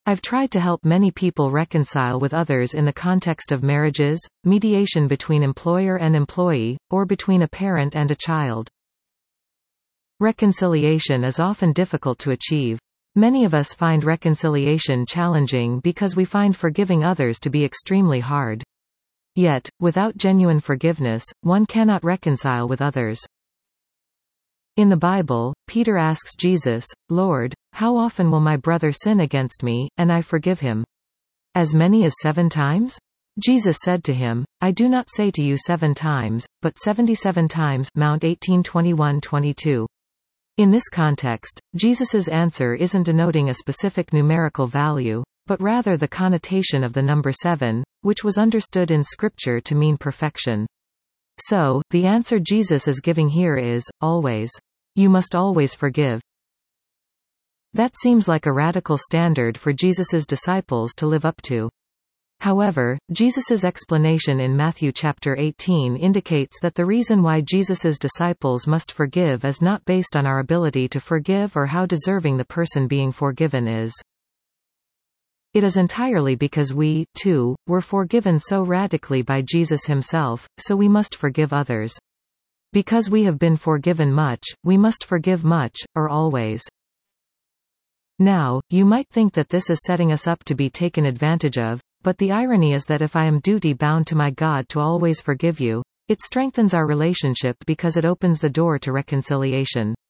I've tried to help many people reconcile with others in the context of marriages, mediation between employer and employee, or between a parent and a child. Reconciliation is often difficult to achieve. Many of us find reconciliation challenging because we find forgiving others to be extremely hard. Yet, without genuine forgiveness, one cannot reconcile with others. In the Bible, Peter asks Jesus, "Lord, how often will my brother sin against me, and I forgive him? As many as 7 times?" Jesus said to him, "I do not say to you 7 times, but 77 times." Mount 18:21-22. In this context, Jesus's answer isn't denoting a specific numerical value, but rather the connotation of the number 7, which was understood in Scripture to mean perfection. So, the answer Jesus is giving here is, always. You must always forgive. That seems like a radical standard for Jesus's disciples to live up to. However, Jesus's explanation in Matthew chapter 18 indicates that the reason why Jesus's disciples must forgive is not based on our ability to forgive or how deserving the person being forgiven is. It is entirely because we, too, were forgiven so radically by Jesus himself, so we must forgive others. Because we have been forgiven much, we must forgive much, or always. Now, you might think that this is setting us up to be taken advantage of, but the irony is that if I am duty-bound to my God to always forgive you, it strengthens our relationship because it opens the door to reconciliation.